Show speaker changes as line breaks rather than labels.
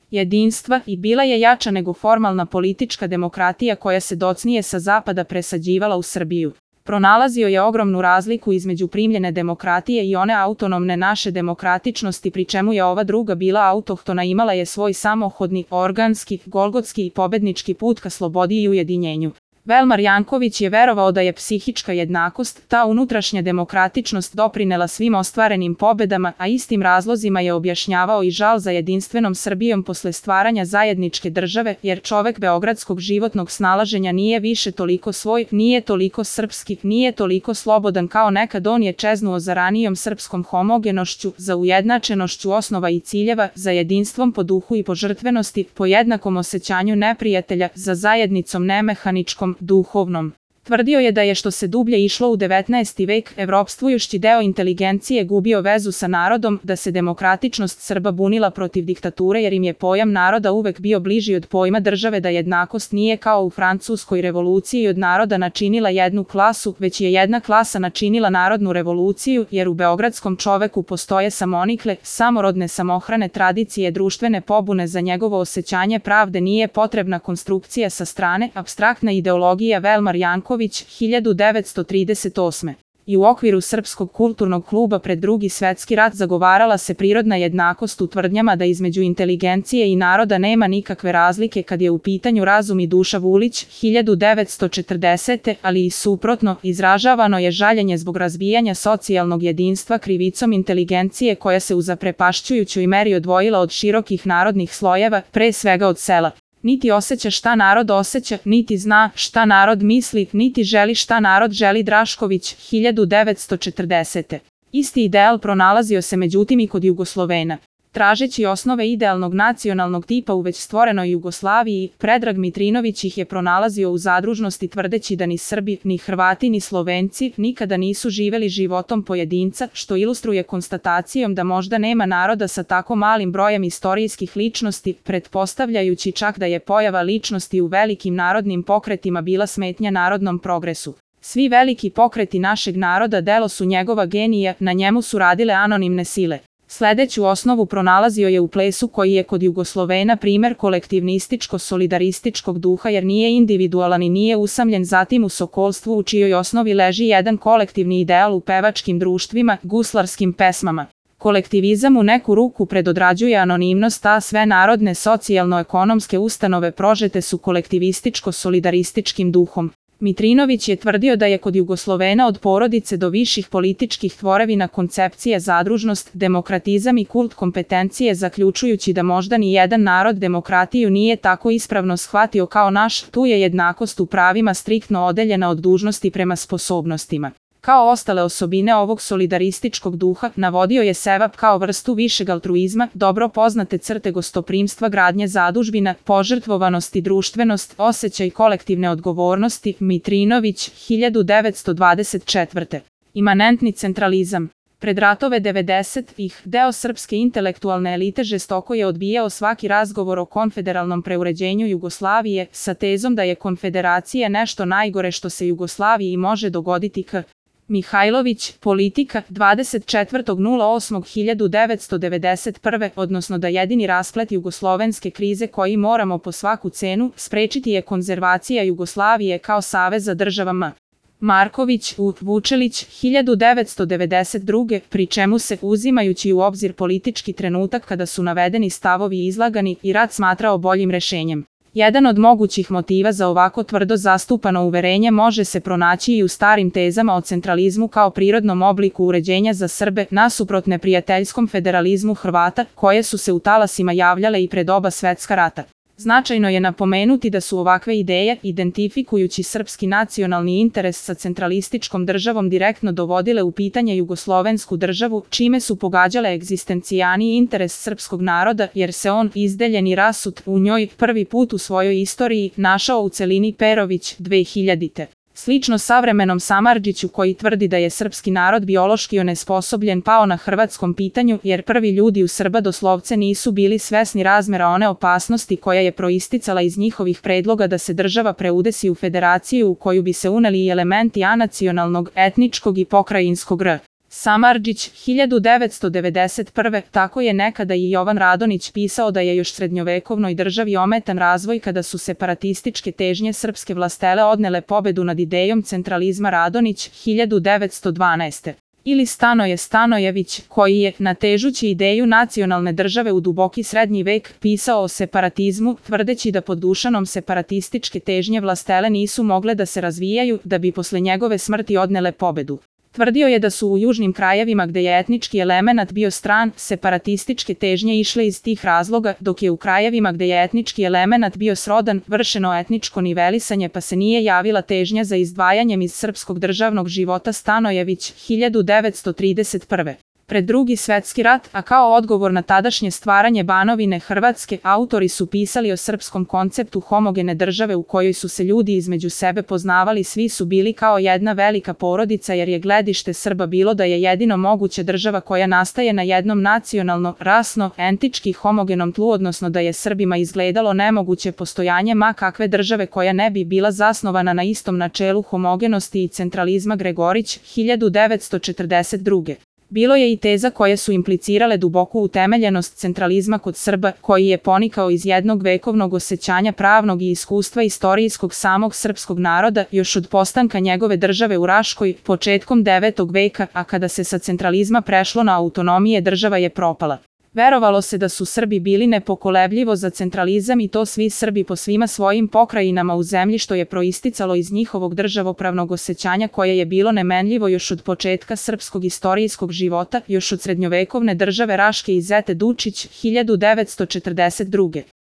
jedinstva i bila je jača nego formalna politička demokratija koja se docnije sa zapada presađivala u Srbiju. Pronalazio je ogromnu razliku između primljene demokratije i one autonomne naše demokratičnosti, pri čemu je ova druga bila autohtona, imala je svoj samohodni, organski, golgotski i pobednički put ka slobodi i ujedinjenju. Velmar Janković je verovao da je psihička jednakost, ta unutrašnja demokratičnost, doprinela svim ostvarenim pobedama, a istim razlozima je objašnjavao i žal za jedinstvenom Srbijom posle stvaranja zajedničke države, jer čovek beogradskog životnog snalaženja nije više toliko svoj, nije toliko srpski, nije toliko slobodan kao nekad, on je čeznuo za ranijom srpskom homogenošću, za ujednačenošću osnova i ciljeva, za jedinstvom po duhu i po žrtvenosti, po jednakom osjećanju neprijatelja, za zajednicom nemehaničkom, duhovnom. Tvrdio je da je što se dublje išlo u 19. vek, evropstvujući deo inteligencije gubio vezu sa narodom, da se demokratičnost Srba bunila protiv diktature jer im je pojam naroda uvek bio bliži od pojma države, da jednakost nije kao u Francuskoj revoluciji od naroda načinila jednu klasu, već je jedna klasa načinila narodnu revoluciju, jer u beogradskom čoveku postoje samonikle, samorodne samohrane tradicije, društvene pobune, za njegovo osjećanje pravde nije potrebna konstrukcija sa strane, apstraktna ideologija. Velmar Janković, 1938. I u okviru Srpskog kulturnog kluba pred Drugi svetski rat zagovarala se prirodna jednakost u tvrdnjama da između inteligencije i naroda nema nikakve razlike kad je u pitanju razum i duša. Vulić, 1940. Ali i suprotno, izražavano je žaljenje zbog razbijanja socijalnog jedinstva krivicom inteligencije koja se u zaprepašćujućoj meri odvojila od širokih narodnih slojeva, pre svega od sela. Niti osjeća šta narod osjeća, niti zna šta narod misli, niti želi šta narod želi. Drašković, 1940. Isti ideal pronalazio se međutim i kod Jugoslovena. Tražeći osnove idealnog nacionalnog tipa u već stvorenoj Jugoslaviji, Predrag Mitrinović ih je pronalazio u zadružnosti, tvrdeći da ni Srbi, ni Hrvati, ni Slovenci nikada nisu živeli životom pojedinca, što ilustruje konstatacijom da možda nema naroda sa tako malim brojem istorijskih ličnosti, pretpostavljajući čak da je pojava ličnosti u velikim narodnim pokretima bila smetnja narodnom progresu. Svi veliki pokreti našeg naroda delo su njegova genija, na njemu su radile anonimne sile. Sledeću osnovu pronalazio je u plesu koji je kod Jugoslovena primer kolektivnističko-solidarističkog duha, jer nije individualan i nije usamljen, zatim u sokolstvu u čijoj osnovi leži jedan kolektivni ideal u pevačkim društvima, guslarskim pesmama. Kolektivizam u neku ruku predodrađuje anonimnost, a sve narodne socijalno-ekonomske ustanove prožete su kolektivističko-solidarističkim duhom. Mitrinović je tvrdio da je kod Jugoslovena od porodice do viših političkih tvorevina koncepcija zadružnost, demokratizam i kult kompetencije, zaključujući da možda ni jedan narod demokratiju nije tako ispravno shvatio kao naš. Tu je jednakost u pravima striktno odeljena od dužnosti prema sposobnostima. Kao ostale osobine ovog solidarističkog duha, navodio je sevap kao vrstu višeg altruizma, dobro poznate crte gostoprimstva, gradnje zadužbina, požrtvovanost i društvenost, osjećaj kolektivne odgovornosti. Mitrinović, 1924. Imanentni centralizam. Pred ratove 90-ih, deo srpske intelektualne elite žestoko je odbijao svaki razgovor o konfederalnom preuređenju Jugoslavije, sa tezom da je konfederacija nešto najgore što se Jugoslaviji može dogoditi. Mihajlović, Politika, 24.08.1991. Odnosno da jedini rasplet jugoslovenske krize koji moramo po svaku cenu sprečiti je konzervacija Jugoslavije kao saveza državama. Marković, Vučelić, 1992. pri čemu se, uzimajući u obzir politički trenutak kada su navedeni stavovi izlagani, i rat smatrao boljim rešenjem. Jedan od mogućih motiva za ovako tvrdo zastupano uverenje može se pronaći i u starim tezama o centralizmu kao prirodnom obliku uređenja za Srbe, nasuprot neprijateljskom federalizmu Hrvata, koje su se u talasima javljale i pred oba svetska rata. Značajno je napomenuti da su ovakve ideje, identifikujući srpski nacionalni interes sa centralističkom državom, direktno dovodile u pitanje jugoslovensku državu, čime su pogađale egzistencijani interes srpskog naroda, jer se on, izdeljen i rasut, u njoj prvi put u svojoj istoriji našao u celini. Perović, 2000. Slično savremenom Samardžiću koji tvrdi da je srpski narod biološki onesposobljen pao na hrvatskom pitanju, jer prvi ljudi u Srba doslovce nisu bili svesni razmera one opasnosti koja je proisticala iz njihovih predloga da se država preudesi u federaciju u koju bi se uneli i elementi anacionalnog, etničkog i pokrajinskog r. Samardžić, 1991. Tako je nekada i Jovan Radonić pisao da je još srednjovekovnoj državi ometan razvoj kada su separatističke težnje srpske vlastele odnele pobedu nad idejom centralizma. Radonić, 1912. Ili Stanoje Stanojević, koji je, natežući ideju nacionalne države u duboki srednji vek, pisao o separatizmu, tvrdeći da pod Dušanom separatističke težnje vlastele nisu mogle da se razvijaju, da bi posle njegove smrti odnele pobedu. Tvrdio je da su u južnim krajevima gde je etnički elemenat bio stran, separatističke težnje išle iz tih razloga, dok je u krajevima gde je etnički elemenat bio srodan, vršeno etničko nivelisanje pa se nije javila težnja za izdvajanjem iz srpskog državnog života. Stanojević, 1931. Pred Drugi svetski rat, a kao odgovor na tadašnje stvaranje Banovine Hrvatske, autori su pisali o srpskom konceptu homogene države u kojoj su se ljudi između sebe poznavali, svi su bili kao jedna velika porodica, jer je gledište Srba bilo da je jedino moguća država koja nastaje na jednom nacionalno, rasno, entički homogenom tlu, odnosno da je Srbima izgledalo nemoguće postojanje ma kakve države koja ne bi bila zasnovana na istom načelu homogenosti i centralizma. Gregorić, 1942. Bilo je i teza koje su implicirale duboku utemeljenost centralizma kod Srba, koji je ponikao iz jednog vekovnog osjećanja pravnog i iskustva istorijskog samog srpskog naroda, još od postanka njegove države u Raškoj, početkom 9. veka, a kada se sa centralizma prešlo na autonomije, država je propala. Verovalo se da su Srbi bili nepokolebljivo za centralizam i to svi Srbi po svima svojim pokrajinama u zemlji, što je proisticalo iz njihovog državopravnog osjećanja koje je bilo nemenljivo još od početka srpskog istorijskog života, još od srednjovekovne države Raške. I Zete Dučić, 1942.